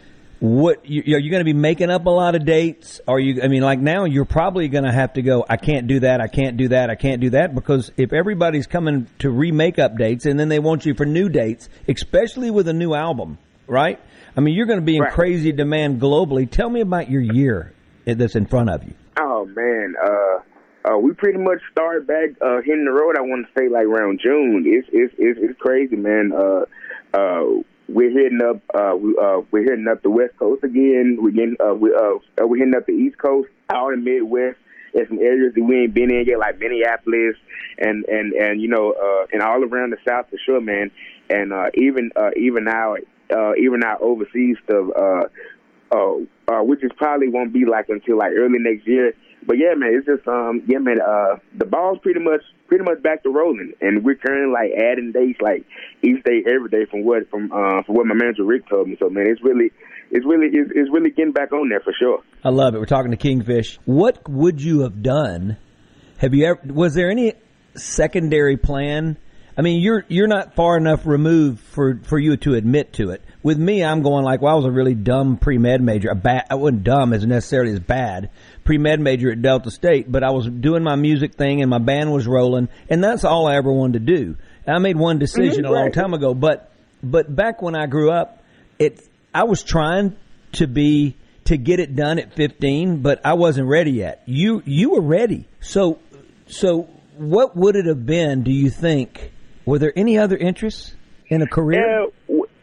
What you, are you going to be making up a lot of dates? Are you? I mean, like now you're probably going to have to go. I can't do that. I can't do that. I can't do that because if everybody's coming to remake up dates and then they want you for new dates, especially with a new album, right? I mean, you're going to be in right. crazy demand globally. Tell me about your year that's in front of you. Oh man, uh, uh, we pretty much started back uh, hitting the road. I want to say like around June. It's it's it's, it's crazy, man. Uh, uh, We're hitting up. Uh, we, uh, we're hitting up the West Coast again. We're getting. Uh, we, uh, we're hitting up the East Coast, out in the Midwest, in some areas that we ain't been in yet, like Minneapolis, and and and you know, uh, and all around the South for sure, man. And uh, even uh, even now, uh, even our overseas stuff, uh, uh, uh, which is probably won't be like until like early next year. But yeah, man, it's just um, yeah, man. Uh, the ball's pretty much pretty much back to rolling, and we're currently like adding dates like each day, every day from what from uh, from what my manager Rick told me. So man, it's really it's really it's, it's really getting back on there for sure. I love it. We're talking to Kingfish. What would you have done? Have you ever? Was there any secondary plan? I mean, you're you're not far enough removed for, for you to admit to it. With me, I'm going like, well, I was a really dumb pre-med major. A bad, I wasn't dumb as necessarily as bad. Pre-med major at Delta State, but I was doing my music thing and my band was rolling, and that's all I ever wanted to do. I made one decision mm-hmm, a long right. time ago, but but back when I grew up, it I was trying to be to get it done at fifteen, but I wasn't ready yet. You you were ready. So so what would it have been, do you think? Were there any other interests in a career? Uh,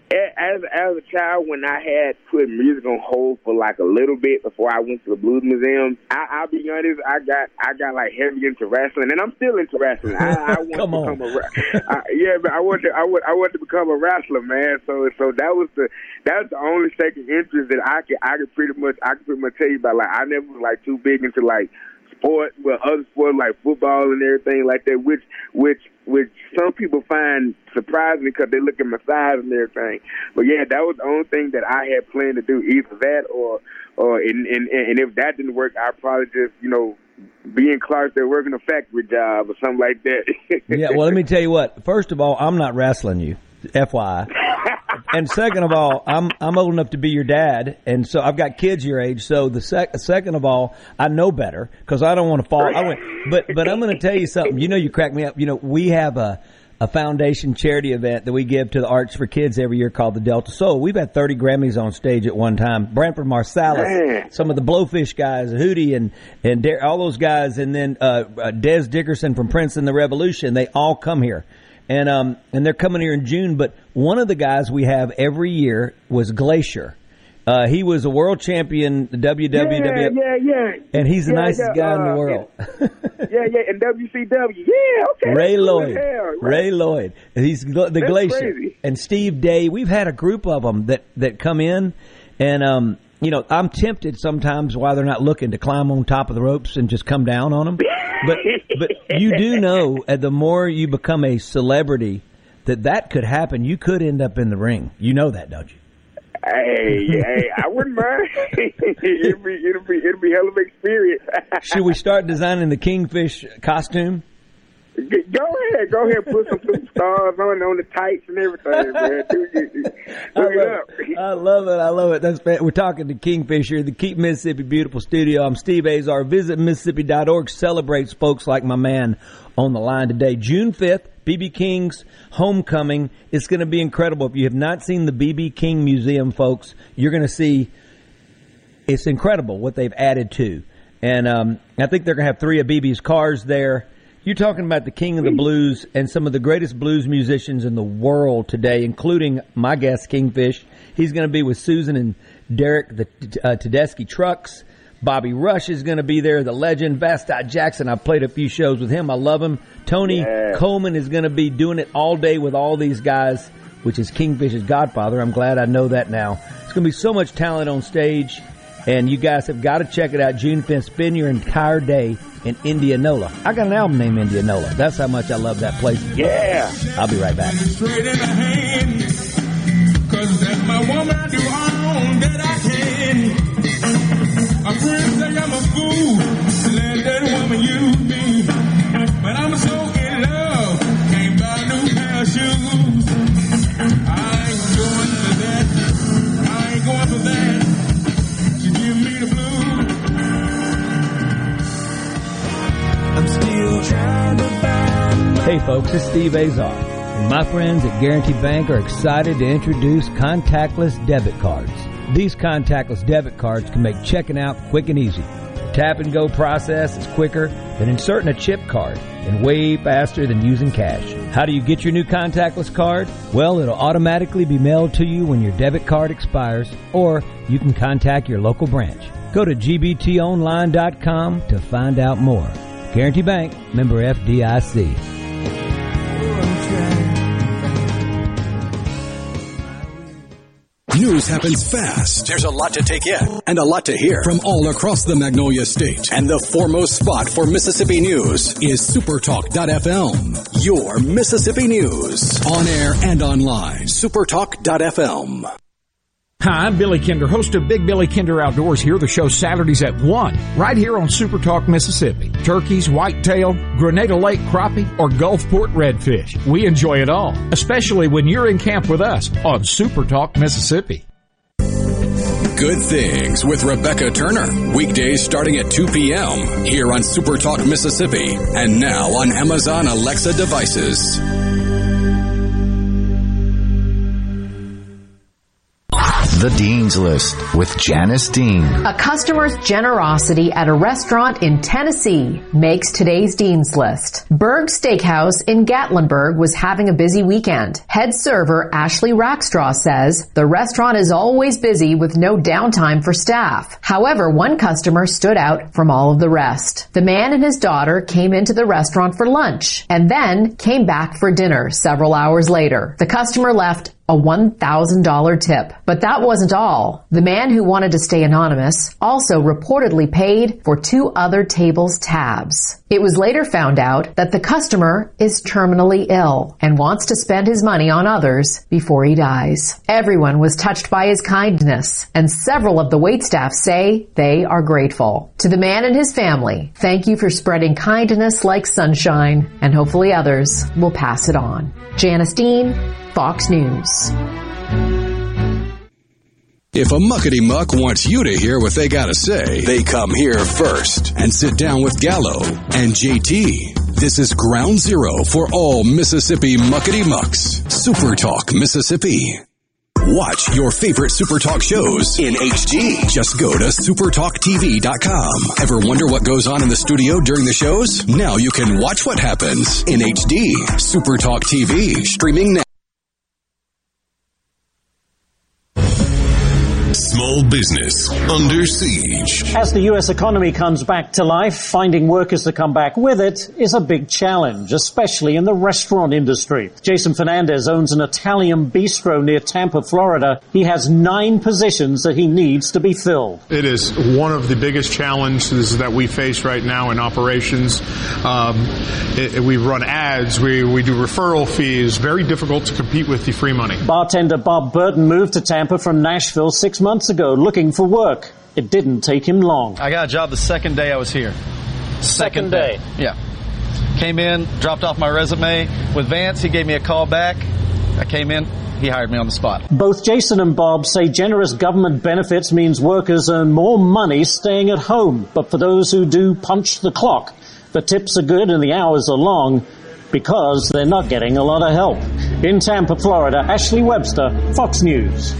as as a child, when I had put music on hold for like a little bit before I went to the Blues Museum, I, I'll be honest, I got I got like heavy into wrestling, and I'm still into wrestling. I, I want Come to on. become a I, yeah, but I want to I want I want to become a wrestler, man. So so that was the that's the only second interest that I could I could pretty much I could pretty much tell you about. Like I never was like too big into like sport, well, other sports like football and everything like that, which which which some people find surprising because they look at my size and everything. But yeah, that was the only thing that I had planned to do, either that or or and and, and if that didn't work, I'd probably just you know be in Clarksville working a factory job or something like that. Yeah, well, let me tell you what. First of all, I'm not wrestling you, F Y I. And second of all, I'm I'm old enough to be your dad, and so I've got kids your age. So the sec- second of all, I know better because I don't want to fall. I went, but but I'm going to tell you something. You know, you crack me up. You know, we have a a foundation charity event that we give to the Arts for Kids every year called the Delta Soul. We've had thirty Grammys on stage at one time. Branford Marsalis, Man. some of the Blowfish guys, Hootie and and Dar- all those guys, and then uh, uh, Des Dickerson from Prince and the Revolution. They all come here. And um and they're coming here in June, but one of the guys we have every year was Glacier. Uh, he was a world champion, the W W W. Yeah, yeah, yeah. And he's the yeah, nicest yeah, guy uh, in the world. yeah, yeah, and W C W. Yeah, okay. Ray Lloyd. Hell, right. Ray Lloyd. He's the That's Glacier. Crazy. And Steve Day. We've had a group of them that, that come in, and um you know, I'm tempted sometimes while they're not looking to climb on top of the ropes and just come down on them. But but you do know, uh, the more you become a celebrity, that that could happen. You could end up in the ring. You know that, don't you? Hey, hey, I wouldn't mind. it'll be, it'll be, it'll be hell of an experience. Should we start designing the Kingfish costume? Go ahead, go ahead, put some stars on on the tights and everything, man. Do it, do I, it love up. it. I love it. I love it. That's we're talking to Kingfisher, the Keep Mississippi Beautiful studio. I'm Steve Azar. Visit Mississippi dot org. Celebrates folks like my man on the line today. June fifth, B B King's homecoming. It's going to be incredible. If you have not seen the B B King Museum, folks, you're going to see it's incredible what they've added to. And um, I think they're going to have three of B B's cars there. You're talking about the king of the blues and some of the greatest blues musicians in the world today, including my guest, Kingfish. He's going to be with Susan and Derek, the uh, Tedeschi Trucks. Bobby Rush is going to be there, the legend. Vasti Jackson, I've played a few shows with him. I love him. Tony yeah. Coleman is going to be doing it all day with all these guys, which is Kingfish's godfather. I'm glad I know that now. It's going to be so much talent on stage, and you guys have got to check it out. June fifth, spend your entire day in Indianola. I got an album named Indianola. That's how much I love that place. Yeah. I'll be right back. Straight in the hand, 'cause that's my woman, I do all that I can. My friends say I'm a fool, let that woman use me. But I'm so in love, can't buy a new pair of shoes. I ain't going for that, I ain't going for that. She give me the blues. I'm still trying to find my Hey folks, it's Steve Azar. And my friends at Guarantee Bank are excited to introduce contactless debit cards. These contactless debit cards can make checking out quick and easy. The tap and go process is quicker than inserting a chip card and way faster than using cash. How do you get your new contactless card? Well, it'll automatically be mailed to you when your debit card expires, or you can contact your local branch. Go to G B T online dot com to find out more. Guarantee Bank, member F D I C. News happens fast. There's a lot to take in and a lot to hear from all across the Magnolia State. And the foremost spot for Mississippi news is supertalk dot f m. Your Mississippi news. On air and online. supertalk dot f m. Hi, I'm Billy Kinder, host of Big Billy Kinder Outdoors here. The show Saturdays at one, right here on Super Talk Mississippi. Turkeys, whitetail, Grenada Lake crappie, or Gulfport redfish. We enjoy it all, especially when you're in camp with us on Super Talk Mississippi. Good Things with Rebecca Turner. Weekdays starting at two p.m. here on Super Talk Mississippi. And now on Amazon Alexa devices. The Dean's List with Janice Dean. A customer's generosity at a restaurant in Tennessee makes today's Dean's List. Berg Steakhouse in Gatlinburg was having a busy weekend. Head server Ashley Rackstraw says the restaurant is always busy with no downtime for staff. However, one customer stood out from all of the rest. The man and his daughter came into the restaurant for lunch and then came back for dinner several hours later. The customer left a one thousand dollars tip. But that wasn't all. The man who wanted to stay anonymous also reportedly paid for two other tables' tabs. It was later found out that the customer is terminally ill and wants to spend his money on others before he dies. Everyone was touched by his kindness, and several of the waitstaff say they are grateful. To the man and his family, thank you for spreading kindness like sunshine, and hopefully others will pass it on. Janice Dean, Fox News. If a muckety muck wants you to hear what they gotta say, they come here first and sit down with Gallo and J T. This is ground zero for all Mississippi muckety mucks. Super Talk Mississippi. Watch your favorite Super Talk shows in H D. Just go to super talk t v dot com. Ever wonder what goes on in the studio during the shows? Now you can watch what happens in H D. Super Talk T V, streaming now. Small business under siege. As the U S economy comes back to life, finding workers to come back with it is a big challenge, especially in the restaurant industry. Jason Fernandez owns an Italian bistro near Tampa, Florida. He has nine positions that he needs to be filled. It is one of the biggest challenges that we face right now in operations. Um, it, we run ads, we, we do referral fees, very difficult to compete with the free money. Bartender Bob Burton moved to Tampa from Nashville six months ago looking for work. It didn't take him long. I got a job the second day I was here. Second, second day. day. Yeah. Came in, dropped off my resume with Vance. He gave me a call back. I came in. He hired me on the spot. Both Jason and Bob say generous government benefits means workers earn more money staying at home. But for those who do punch the clock, the tips are good and the hours are long because they're not getting a lot of help. In Tampa, Florida, Ashley Webster, Fox News.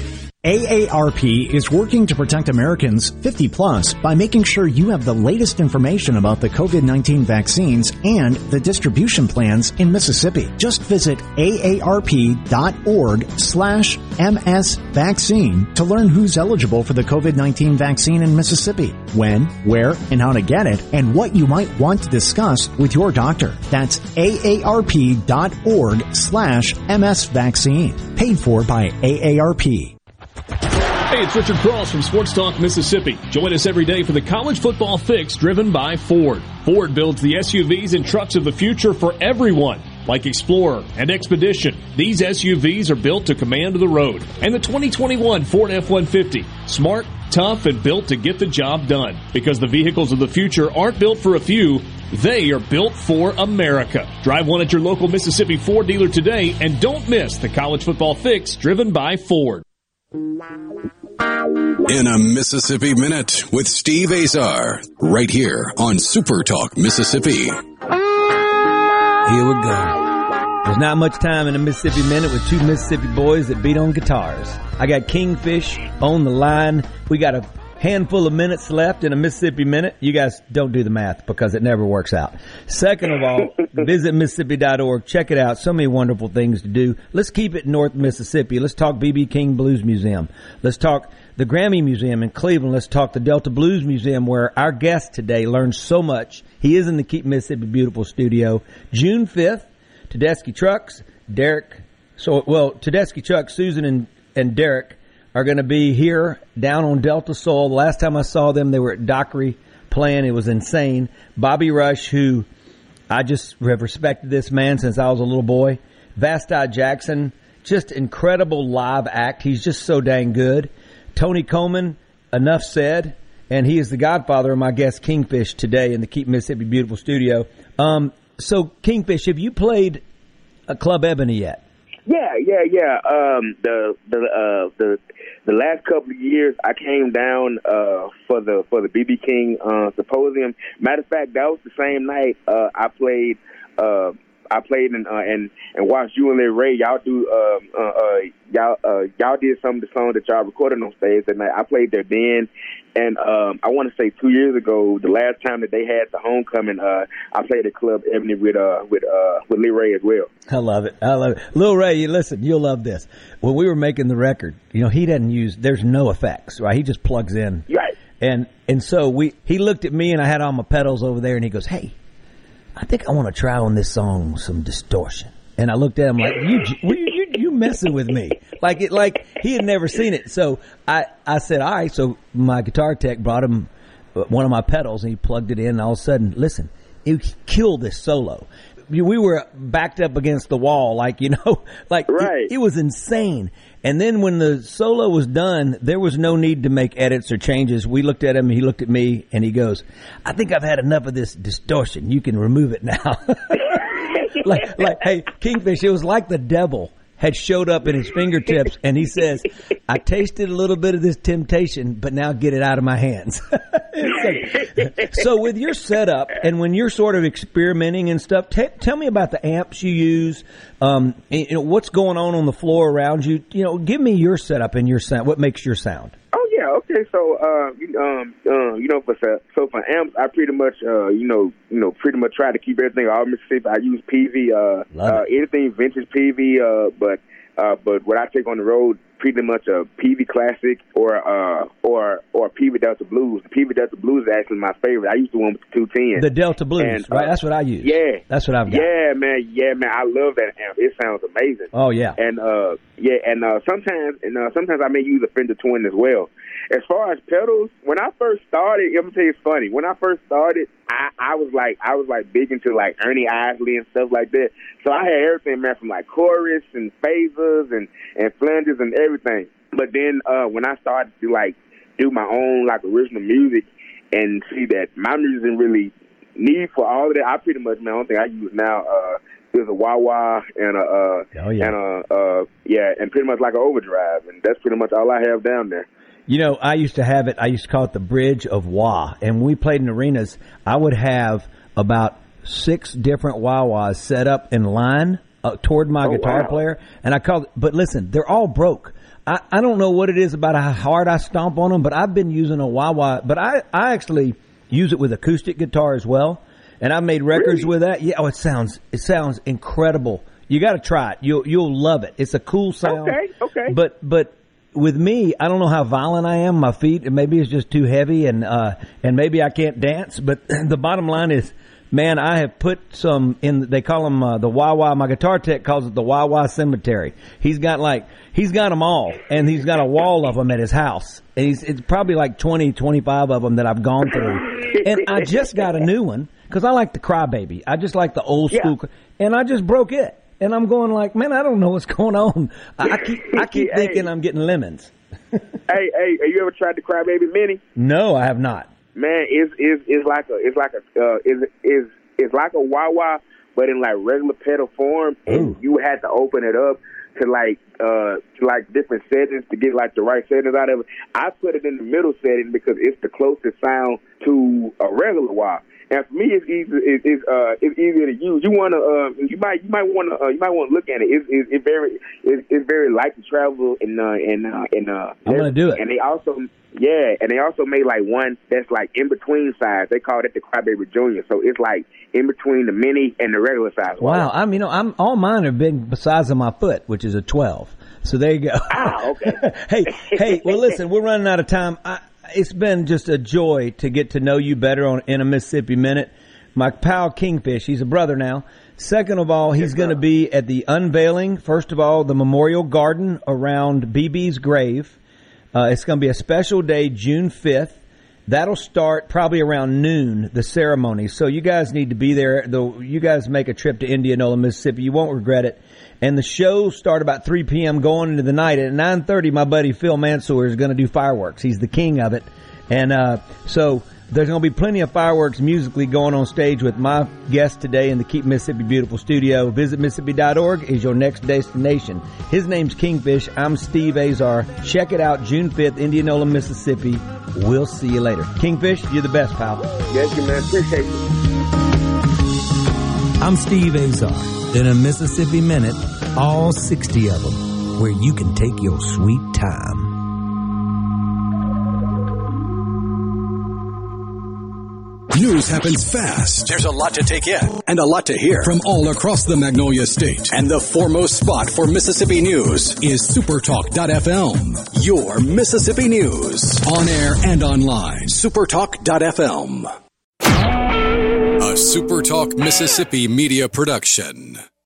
A A R P is working to protect Americans fifty plus by making sure you have the latest information about the COVID nineteen vaccines and the distribution plans in Mississippi. Just visit A A R P dot org slash M S vaccine to learn who's eligible for the COVID nineteen vaccine in Mississippi, when, where, and how to get it, and what you might want to discuss with your doctor. That's A A R P dot org slash M S vaccine. Paid for by A A R P. Hey, it's Richard Cross from Sports Talk Mississippi. Join us every day for the College Football Fix driven by Ford. Ford builds the S U Vs and trucks of the future for everyone, like Explorer and Expedition. These S U Vs are built to command the road. And the twenty twenty-one Ford F one fifty. Smart, tough, and built to get the job done. Because the vehicles of the future aren't built for a few, they are built for America. Drive one at your local Mississippi Ford dealer today, and don't miss the College Football Fix driven by Ford. In a Mississippi Minute with Steve Azar, right here on Super Talk Mississippi. Here we go. There's not much time in a Mississippi Minute with two Mississippi boys that beat on guitars. I got Kingfish on the line. We got a handful of minutes left in a Mississippi Minute. You guys don't do the math because it never works out. Second of all, visit Mississippi dot org. Check it out. So many wonderful things to do. Let's keep it North Mississippi. Let's talk B B. King Blues Museum. Let's talk the Grammy Museum in Cleveland. Let's talk the Delta Blues Museum, where our guest today learned so much. He is in the Keep Mississippi Beautiful studio. June fifth, Tedeschi Trucks, Derek, so, well, Tedeschi Trucks, Susan and, and Derek are going to be here down on Delta soil. The last time I saw them, they were at Dockery playing. It was insane. Bobby Rush, who I just have respected this man since I was a little boy. Vasti Jackson, just incredible live act. He's just so dang good. Tony Coleman, enough said. And he is the godfather of my guest, Kingfish, today in the Keep Mississippi Beautiful studio. Um, so, Kingfish, have you played a Club Ebony yet? Yeah, yeah, yeah. Um, the the uh, the the last couple of years, I came down uh, for the for the B B. King uh, symposium. Matter of fact, that was the same night uh, I played uh, I played and uh, and and watched you and Lil Ray. Y'all do um, uh, uh, y'all uh, y'all did some of the songs that y'all recorded on stage that night. I played there then, and um, I want to say two years ago, the last time that they had the homecoming, uh, I played at Club Ebony with uh with uh with Lil Ray as well. I love it. I love it. Lil Ray, you listen, you'll love this. When we were making the record, you know, he doesn't use. There's no effects, right? He just plugs in. Right. And and so we he looked at me and I had all my pedals over there and he goes, "Hey, I think I want to try on this song some distortion." And I looked at him like, "You you you, you messing with me?" Like it like he had never seen it. So I I said, "All right." So my guitar tech brought him one of my pedals and he plugged it in. And all of a sudden, listen, it killed this solo. We were backed up against the wall, like, you know, like right. it, it was insane. And then when the solo was done, there was no need to make edits or changes. We looked at him, he looked at me, and he goes, "I think I've had enough of this distortion. You can remove it now." like, like, hey, Kingfish, it was like the devil had showed up in his fingertips, and he says, "I tasted a little bit of this temptation, but now get it out of my hands." so, so with your setup, and when you're sort of experimenting and stuff, t- tell me about the amps you use, um, and, you know, what's going on on the floor around you. You know, give me your setup and your sound. What makes your sound? Oh yeah, okay. So, uh, you, um, uh, you know, for so for amps, I pretty much, uh, you know, you know, pretty much try to keep everything all Mississippi. I use P V, uh, uh anything vintage P V, uh, but uh, but what I take on the road, pretty much a P V Classic or uh or or P V Delta Blues. The P V Delta Blues is actually my favorite. I used the one with the two ten. The Delta Blues, and, uh, right? That's what I use. Yeah, that's what I've got. Yeah, man. Yeah, man. I love that amp. It sounds amazing. Oh yeah. And uh, yeah, and uh, sometimes and uh, sometimes I may use a Fender Twin as well. As far as pedals, when I first started, I'm gonna tell you it's funny. When I first started, I, I was like, I was like big into like Ernie Isley and stuff like that. So I had everything, man, from like chorus and phasers and and flanges and everything. But then uh, when I started to like do my own like original music and see that my music didn't really need for all of that, I pretty much, man, the only thing I use now uh, is a wah-wah and a uh, oh, yeah. and a uh, yeah, and pretty much like an overdrive, and that's pretty much all I have down there. You know, I used to have it, I used to call it the Bridge of Wah. And when we played in arenas, I would have about six different wah-wahs set up in line uh, toward my oh, guitar wow. player. And I called, but listen, they're all broke. I, I don't know what it is about how hard I stomp on them, but I've been using a wah-wah. But I, I actually use it with acoustic guitar as well. And I've made records really? with that. Yeah, oh, it sounds, it sounds incredible. You got to try it. You'll, you'll love it. It's a cool sound. Okay, okay. But, but, with me, I don't know how violent I am. My feet, and maybe it's just too heavy, and uh, and maybe I can't dance. But the bottom line is, man, I have put some in. They call them uh, the wah-wah. My guitar tech calls it the wah-wah cemetery. He's got like he's got them all, and he's got a wall of them at his house. And he's it's probably like twenty, twenty-five of them that I've gone through. And I just got a new one because I like the Crybaby. I just like the old school, yeah. And I just broke it. And I'm going like, man, I don't know what's going on. I keep, I keep hey. thinking I'm getting lemons. hey, hey, have you ever tried the Crybaby Mini? No, I have not. Man, it's it's it's like a it's like a uh, is is it's like a wah-wah, but in like regular pedal form, and Ooh. You had to open it up to like uh to like different settings to get like the right settings out of it. I put it in the middle setting because it's the closest sound to a regular wah. And for me, it's easy. It, it's uh, it's easier to use. You want to, uh, you might, you might want to, uh, you might want to look at it. It's, it's, it's very, it's, it's very light to travel, and uh, and uh, and uh. I'm gonna do it. And they also, yeah, and they also made like one that's like in between size. They call it the Crybaby Junior. So it's like in between the mini and the regular size. Wow, I'm, you know, I'm all mine are big the size of my foot, which is a twelve. So there you go. Ah, okay. hey, hey, well, listen, we're running out of time. I, It's been just a joy to get to know you better on in a Mississippi Minute. My pal Kingfish, he's a brother now. Second of all, he's going to be at the unveiling. First of all, the memorial garden around B B's grave. Uh, it's going to be a special day, June fifth. That'll start probably around noon, the ceremony. So you guys need to be there. Though you guys make a trip to Indianola, Mississippi. You won't regret it. And the show start about three p.m. going into the night. At nine thirty, my buddy Phil Mansour is going to do fireworks. He's the king of it. And uh so there's going to be plenty of fireworks musically going on stage with my guest today in the Keep Mississippi Beautiful studio. Visit Mississippi dot org is your next destination. His name's Kingfish. I'm Steve Azar. Check it out, June fifth, Indianola, Mississippi. We'll see you later. Kingfish, you're the best, pal. Yes, you man. Appreciate you. I'm Steve Azar. In a Mississippi Minute, all sixty of them, where you can take your sweet time. News happens fast. There's a lot to take in and a lot to hear from all across the Magnolia State. And the foremost spot for Mississippi news is supertalk dot f m. Your Mississippi news. On air and online. supertalk dot f m. A SuperTalk Mississippi media production.